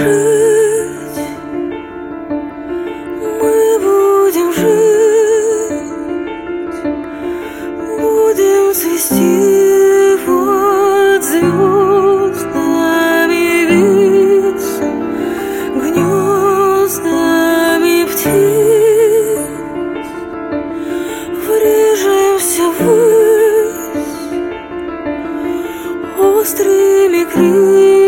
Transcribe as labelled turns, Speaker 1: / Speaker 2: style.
Speaker 1: жить, мы будем жить, будем цвести под звездами, виться гнездами птиц, врежемся ввысь острыми крыльями.